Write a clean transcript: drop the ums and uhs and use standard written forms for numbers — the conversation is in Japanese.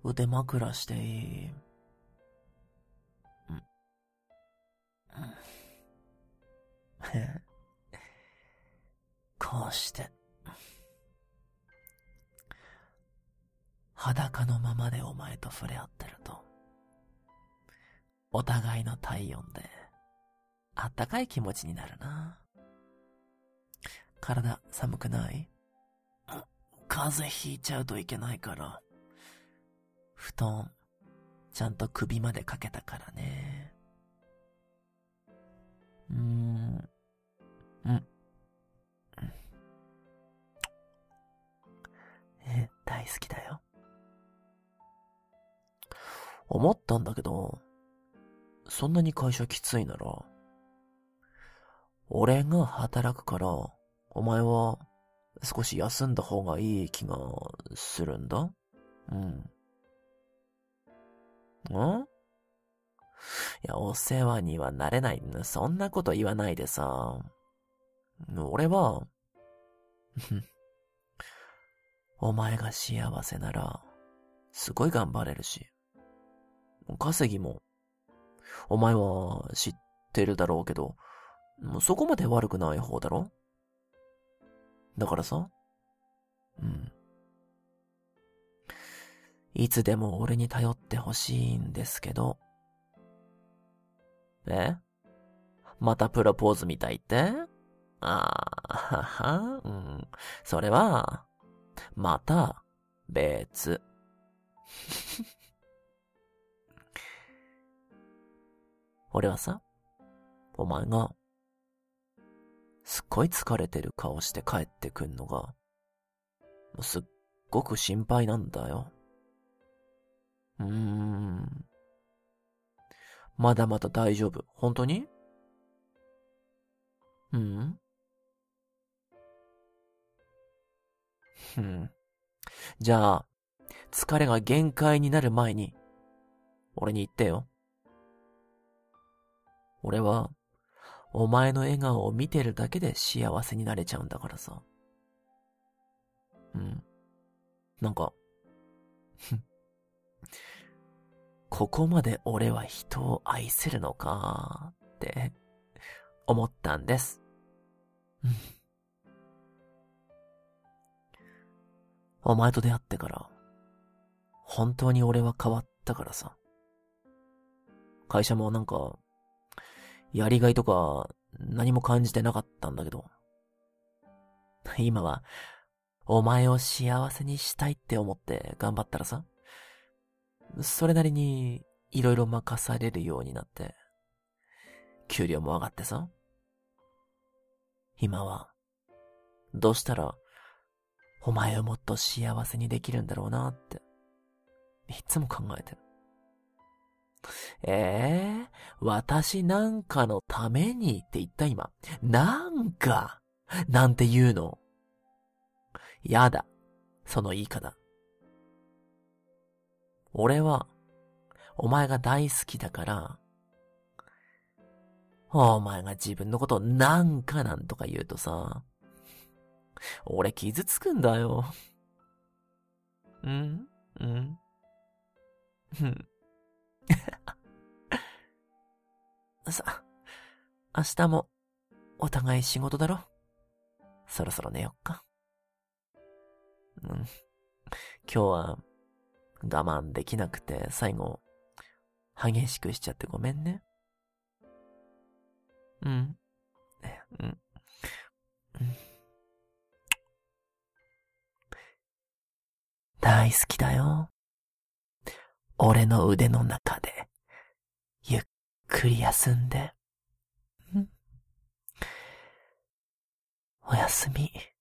腕枕していい？こうして、裸のままでお前と触れ合ってると、お互いの体温で、あったかい気持ちになるな。体寒くない？風邪ひいちゃうといけないから、布団、ちゃんと首までかけたからね。大好きだよ。思ったんだけど、そんなに会社きついなら、俺が働くから、お前は少し休んだ方がいい気がするんだ。いや、お世話にはなれない。そんなこと言わないでさ。俺は、お前が幸せなら、すごい頑張れるし。稼ぎも、お前は知ってるだろうけど、そこまで悪くない方だろ？だからさ、いつでも俺に頼ってほしいんですけど。またプロポーズみたいって？それは、また、別。俺はさ、お前が、すっごい疲れてる顔して帰ってくんのが、すっごく心配なんだよ。まだまだ大丈夫。本当に？じゃあ、疲れが限界になる前に、俺に言ってよ。俺は、お前の笑顔を見てるだけで幸せになれちゃうんだからさ。なんか、ここまで俺は人を愛せるのかって思ったんです。お前と出会ってから、本当に俺は変わったからさ。会社もなんか、やりがいとか何も感じてなかったんだけど、今は、お前を幸せにしたいって思って頑張ったらさ、それなりにいろいろ任されるようになって、給料も上がってさ、今は、どうしたら、お前をもっと幸せにできるんだろうなって、いつも考えてる。私なんかのためにって言った今。なんか、なんて言うの。やだ。その言い方。俺は、お前が大好きだから、お前が自分のことをなんかなんとか言うとさ、俺傷つくんだよ。さ、明日もお互い仕事だろ。そろそろ寝よっか。今日は我慢できなくて最後激しくしちゃってごめんね。大好きだよ。俺の腕の中でゆっくり休んで。おやすみ。